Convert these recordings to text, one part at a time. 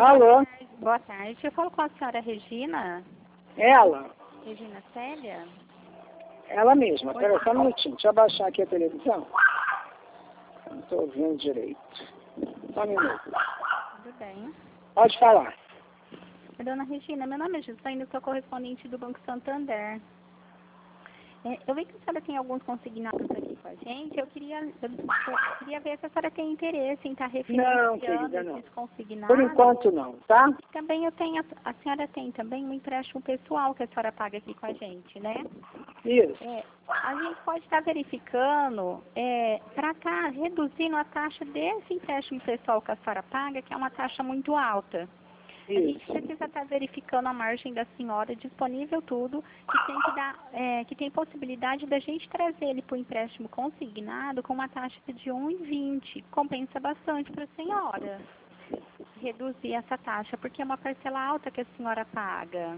Alô? Boa tarde. Eu falo com a senhora Regina. Ela? Regina Célia? Ela mesma. Espera só um minutinho. Deixa eu abaixar aqui a televisão. Eu não estou ouvindo direito. Só um minuto. Tudo bem. Pode falar. Dona Regina, meu nome é Gislaine, eu sou correspondente do Banco Santander. Eu vi que a senhora tem alguns consignados aqui com a gente. Eu queria ver se a senhora tem interesse em estar refinanciando querida, não. esses consignados. Por enquanto não, tá? Também eu tenho, a senhora tem também um empréstimo pessoal que a senhora paga aqui com a gente, né? Isso. A gente pode estar verificando para estar reduzindo a taxa desse empréstimo pessoal que a senhora paga, que é uma taxa muito alta. A gente precisa estar verificando a margem da senhora, disponível tudo, que tem possibilidade da gente trazer ele para o empréstimo consignado com uma taxa de 1,20. Compensa bastante para a senhora reduzir essa taxa, porque é uma parcela alta que a senhora paga.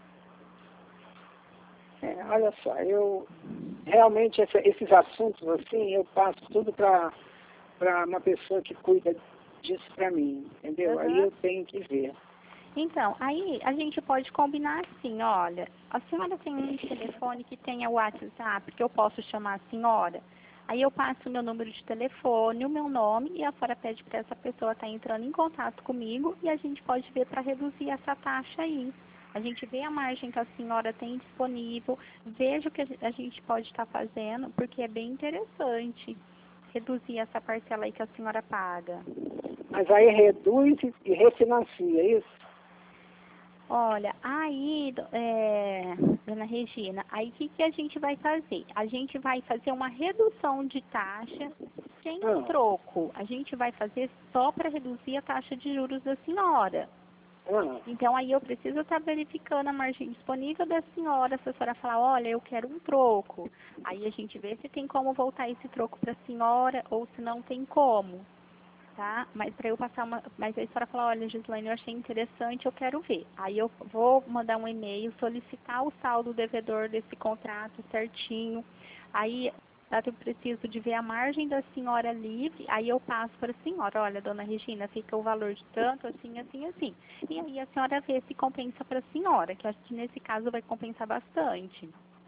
Olha só, eu realmente esses assuntos assim, eu passo tudo para uma pessoa que cuida disso para mim, entendeu? Aí eu tenho que ver. Então, aí a gente pode combinar assim, olha, a senhora tem um telefone que tenha o WhatsApp, que eu posso chamar a senhora. Aí eu passo o meu número de telefone, o meu nome, e a senhora pede para essa pessoa estar entrando em contato comigo e a gente pode ver para reduzir essa taxa aí. A gente vê a margem que a senhora tem disponível, veja o que a gente pode estar fazendo, porque é bem interessante reduzir essa parcela aí que a senhora paga. Mas aí reduz e refinancia, é isso? Olha, aí, dona Regina, aí o que a gente vai fazer? A gente vai fazer uma redução de taxa sem troco. A gente vai fazer só para reduzir a taxa de juros da senhora. Então, aí eu preciso estar verificando a margem disponível da senhora. Se a senhora falar, olha, eu quero um troco. Aí a gente vê se tem como voltar esse troco para a senhora ou se não tem como. Tá? Mas para eu passar mas aí a senhora fala, olha, Gislaine, eu achei interessante, eu quero ver. Aí eu vou mandar um e-mail, solicitar o saldo devedor desse contrato certinho. Aí eu preciso de ver a margem da senhora livre, aí eu passo para a senhora, olha, dona Regina, fica o valor de tanto, assim, assim, assim. E aí a senhora vê se compensa para a senhora, que eu acho que nesse caso vai compensar bastante.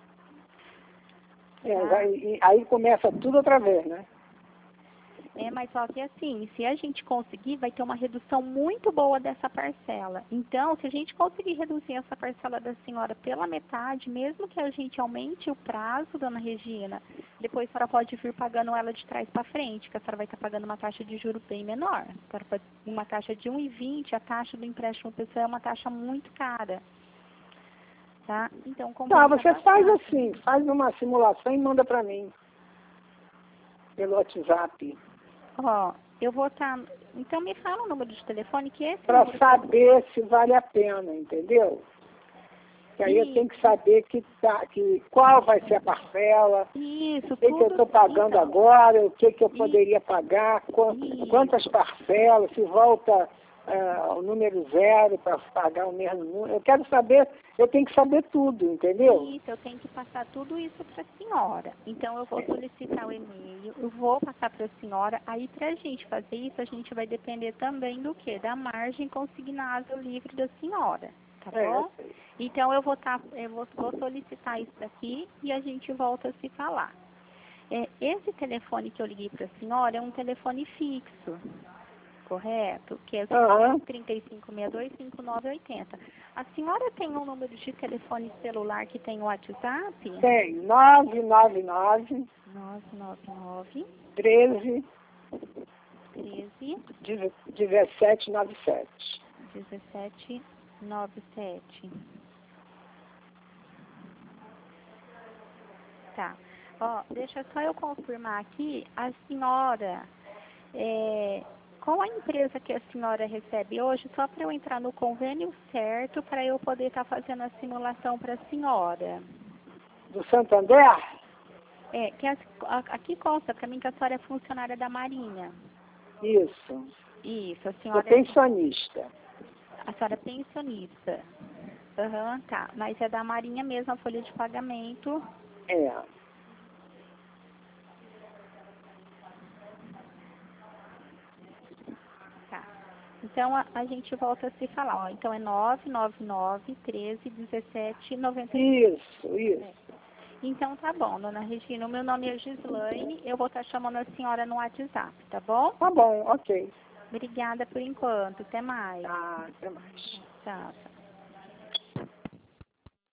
Aí começa tudo outra vez, né? Mas só que assim, se a gente conseguir, vai ter uma redução muito boa dessa parcela. Então, se a gente conseguir reduzir essa parcela da senhora pela metade, mesmo que a gente aumente o prazo, dona Regina, depois a senhora pode vir pagando ela de trás para frente, que a senhora vai estar pagando uma taxa de juros bem menor. Uma taxa de 1,20, a taxa do empréstimo pessoal é uma taxa muito cara. Tá? Então, você faz assim, faz uma simulação e manda para mim. Pelo WhatsApp. Eu vou estar... Então, me fala o número de telefone, que esse para saber se vale a pena, entendeu? Que aí eu tenho que saber qual vai ser a parcela, o que eu estou pagando agora, o que eu poderia pagar, quantas parcelas, se volta o número zero para pagar o mesmo número. Eu quero saber, eu tenho que saber tudo, entendeu? Isso, eu tenho que passar tudo isso para a senhora. Então, eu vou solicitar o e-mail, eu vou passar para a senhora. Aí, para a gente fazer isso, a gente vai depender também do quê? Da margem consignável livre da senhora, tá bom? Então, eu vou solicitar isso daqui e a gente volta a se falar. Esse telefone que eu liguei para a senhora é um telefone fixo. Correto? Que é 3562-5980. A senhora tem um número de telefone celular que tem o WhatsApp? Tem, 999 13 1797. 1797. Tá. Deixa só eu confirmar aqui. A senhora... qual a empresa que a senhora recebe hoje, só para eu entrar no convênio certo, para eu poder estar fazendo a simulação para a senhora? Do Santander? Aqui consta para mim que a senhora é funcionária da Marinha. Isso. Isso, a senhora é pensionista. A senhora é pensionista. Tá. Mas é da Marinha mesmo a folha de pagamento? Então, a gente volta a se falar. Ó, então, é 999-13-17-93. Isso. Então, tá bom, dona Regina. O meu nome é Gislaine. Eu vou estar chamando a senhora no WhatsApp, tá bom? Tá bom, ok. Obrigada por enquanto. Até mais. Tá, até mais. Tchau.